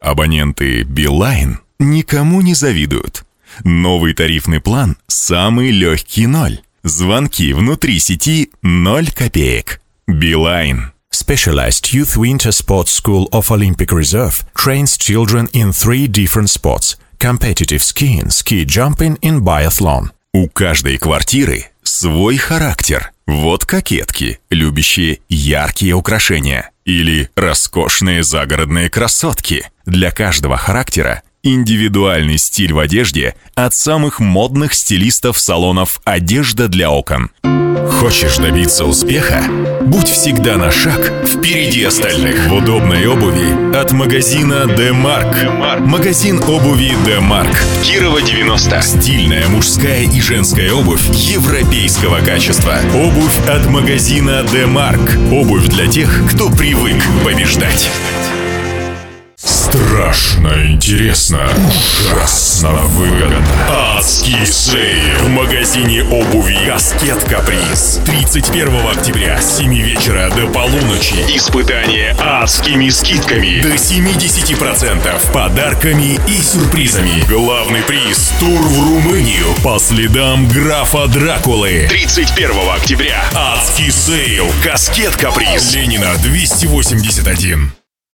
Абоненты Билайн никому не завидуют. Новый тарифный план «Самый легкий 0». Звонки внутри сети 0 копеек. Билайн. Specialized Youth Winter Sports School of Olympic Reserve trains children in 3 different sports: competitive skiing, ski jumping and biathlon. У каждой квартиры свой характер. Вот кокетки, любящие яркие украшения. Или роскошные загородные красотки. Для каждого характера индивидуальный стиль в одежде от самых модных стилистов салонов «Одежда для окон». Хочешь добиться успеха? Будь всегда на шаг впереди остальных. В удобной обуви от магазина Демарк. Магазин обуви Демарк. Кирова 90. Стильная мужская и женская обувь европейского качества. Обувь от магазина Демарк. Обувь для тех, кто привык побеждать. Страшно интересно, ужасно выгодно. Адский сейл в магазине обуви «Каскет Каприз». 31 октября с 7 вечера до полуночи. Испытание адскими скидками до 70%, подарками и сюрпризами. Главный приз — тур в Румынию по следам графа Дракулы. 31 октября. Адский сейл «Каскет Каприз». Ленина 281.